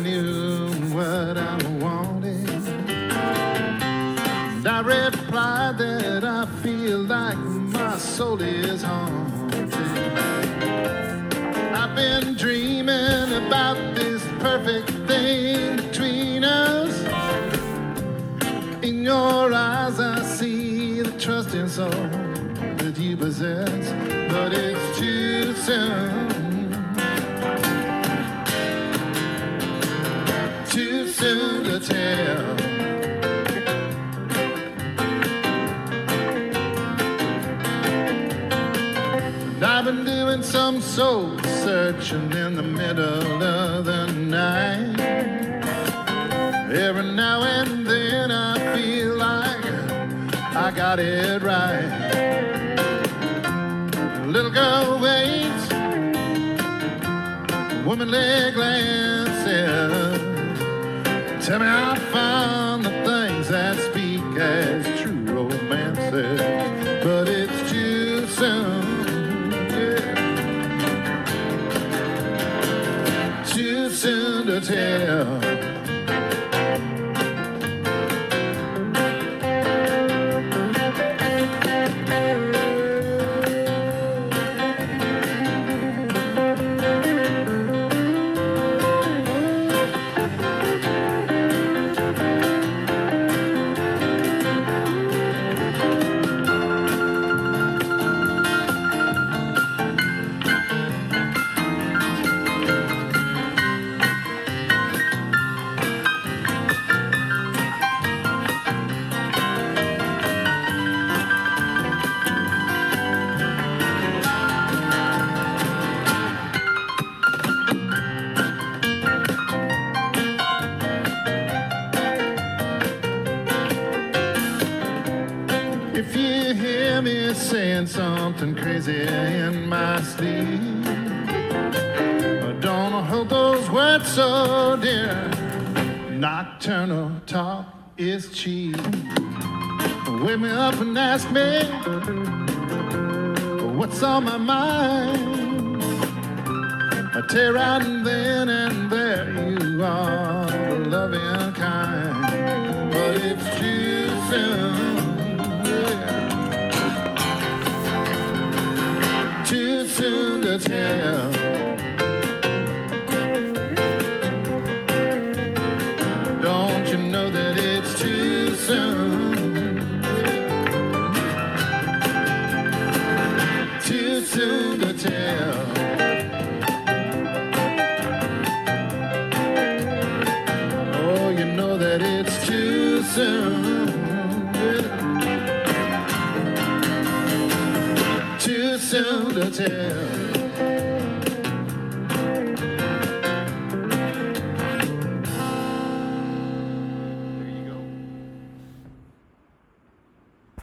knew what I wanted. And I replied that I feel like my soul is haunted. I've been dreaming about this perfect thing between us. In your eyes I see the trusting soul that you possess, but it's too soon. Too soon to tell. And I've been doing some soul searching in the middle of the night. Every now and then I feel like I got it right. Little girl waits, womanly glances. Tell me I found the things that speak as true romances, but it's too soon, yeah. Too soon to tell. If you hear me saying something crazy in my sleep, don't hold those words so dear. Nocturnal talk is cheap. Wake me up and ask me what's on my mind. I tell you right then and there you are, the loving kind. But it's too soon. Too soon to tell. Don't you know that it's too soon? Too soon to tell. Oh, you know that it's too soon. Too soon to tell.